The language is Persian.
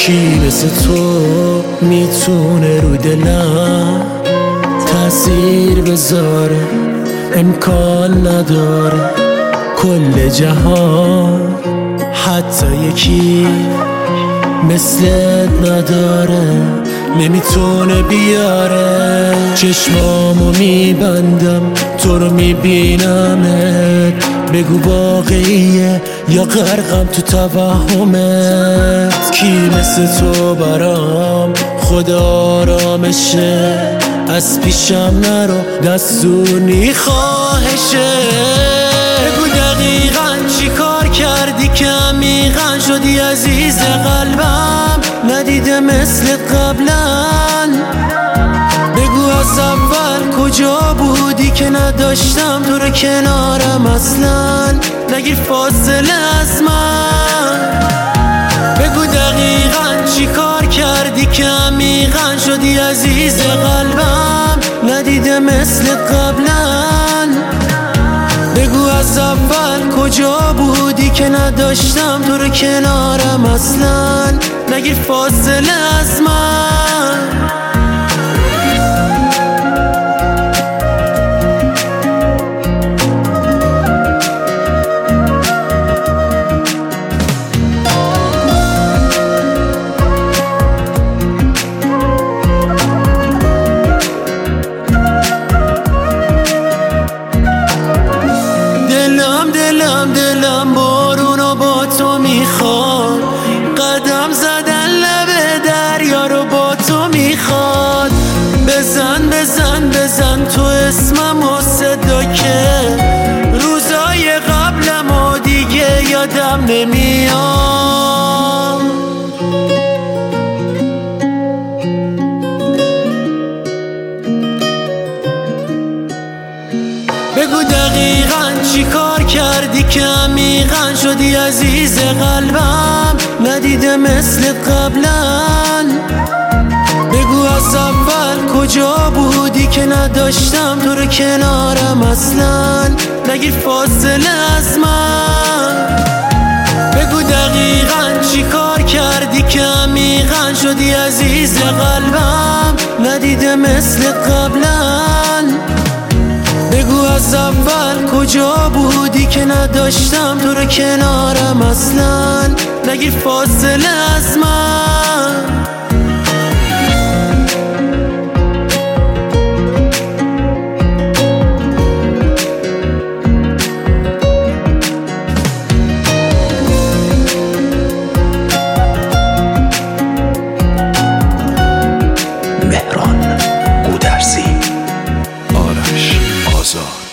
کی مثل تو میتونه رو دلم تأثیر بذاره؟ امکان نداره کل جهان حتی یکی مثلت نداره، نمیتونه بیاره. چشمامو میبندم تو رو میبینمت، بگو واقعیه یا غرقم تو توهمت؟ کی مثل تو برام خدا آرامشه، از پیشم نرو دستونی خواهشه. بگو دقیقاً چی کار کردی که عمیقاً شدی عزیز قلبم، ندیده مثلت قبلاً. بگو از اول کجا بودی که نداشتم تو رو کنارم اصلاً، نگیر فاصله از من. بگو دقیقاً چی کار کردی که عمیقاً شدی عزیز قلبم، ندیده مثلت قبلاً. بگو از اول کجا بودی که نداشتم تو رو کنارم اصلاً، نگیر فاصله از من. دلم بارونو با تو میخواد، قدم زدن لب دریا رو با تو میخواد. بزن بزن بزن تو اسمم و صدا که روزای قبلم و دیگه یادم نمیاد. بگو دقیقاً چی کار کردی که عمیقاً شدی عزیز قلبم، ندیده مثلت قبلاً. بگو از اول کجا بودی که نداشتم تو رو کنارم اصلاً، نگیر فاصله از من. بگو دقیقاً چی کار کردی که عمیقاً شدی عزیز قلبم، ندیده مثلت قبلاً. بگو از اول کجا بودی که نداشتم تو رو کنارم اصلاً، نگیر فاصله از من. مهران گودرزی، آرش آزاد.